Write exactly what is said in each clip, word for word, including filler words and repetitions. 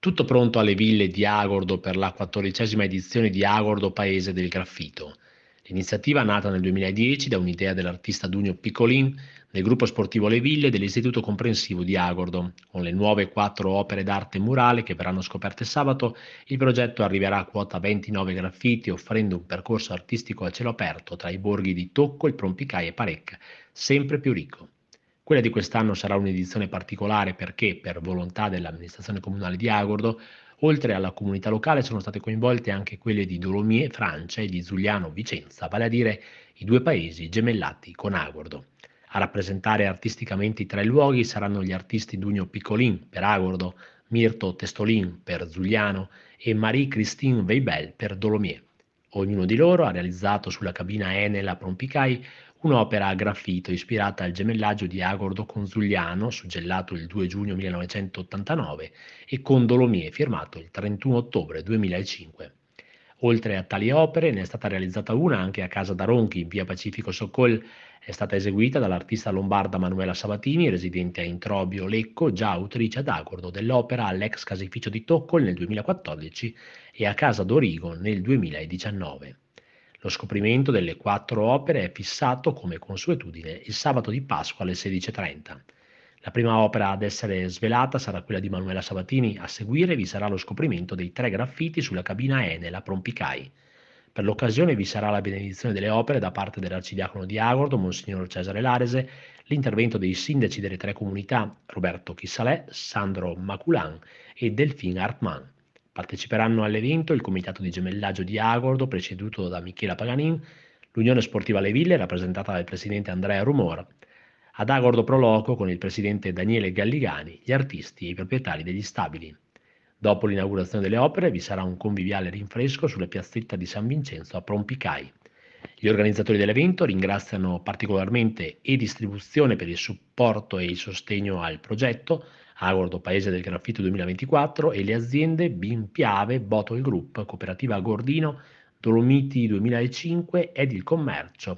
Tutto pronto alle Ville di Agordo per la quattordicesima edizione di Agordo Paese del Graffito. L'iniziativa, nata nel duemiladieci da un'idea dell'artista Dunio Piccolin, del gruppo sportivo Le Ville e dell'Istituto Comprensivo di Agordo. Con le nuove quattro opere d'arte murale che verranno scoperte sabato, il progetto arriverà a quota ventinove graffiti, offrendo un percorso artistico a cielo aperto tra i borghi di Tocco, il Prompicai e Parecca, sempre più ricco. Quella di quest'anno sarà un'edizione particolare perché, per volontà dell'amministrazione comunale di Agordo, oltre alla comunità locale sono state coinvolte anche quelle di Dolomieu, Francia, e di Zugliano, Vicenza, vale a dire i due paesi gemellati con Agordo. A rappresentare artisticamente i tre luoghi saranno gli artisti Dunio Piccolin per Agordo, Mirto Testolin per Zugliano e Marie-Christine Weibel per Dolomieu. Ognuno di loro ha realizzato sulla cabina Enel a Prompicai un'opera a graffito ispirata al gemellaggio di Agordo con Zugliano, suggellato il due giugno millenovecentottantanove, e con Dolomieu, firmato il trentuno ottobre duemilacinque. Oltre a tali opere, ne è stata realizzata una anche a Casa d'Aronchi, in via Pacifico Socol. È stata eseguita dall'artista lombarda Manuela Sabatini, residente a Introbio, Lecco, già autrice ad Agordo dell'opera all'ex caseificio di Toccol nel duemilaquattordici e a Casa d'Origo nel duemiladiciannove. Lo scoprimento delle quattro opere è fissato, come consuetudine, il sabato di Pasqua alle sedici e trenta. La prima opera ad essere svelata sarà quella di Manuela Sabatini, a seguire vi sarà lo scoprimento dei tre graffiti sulla cabina Enel a Prompicai. Per l'occasione vi sarà la benedizione delle opere da parte dell'arcidiacono di Agordo, Monsignor Cesare Larese, l'intervento dei sindaci delle tre comunità, Roberto Chissalè, Sandro Maculan e Delphine Hartmann. Parteciperanno all'evento il Comitato di Gemellaggio di Agordo, presieduto da Michela Paganin, l'Unione Sportiva Le Ville, rappresentata dal presidente Andrea Rumor, ad Agordo Pro Loco con il presidente Daniele Galligani, gli artisti e i proprietari degli stabili. Dopo l'inaugurazione delle opere vi sarà un conviviale rinfresco sulla piazzetta di San Vincenzo a Prompicai. Gli organizzatori dell'evento ringraziano particolarmente e-Distribuzione per il supporto e il sostegno al progetto, Agordo Paese del Graffito duemilaventiquattro, e le aziende Bim Piave, Bottle Group, Cooperativa Gordino, Dolomiti duemilacinque ed il Commercio,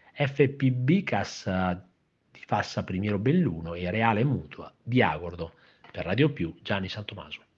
F P B Cassa di Fassa Primiero Belluno e Reale Mutua di Agordo. Per Radio Più, Gianni Santomaso.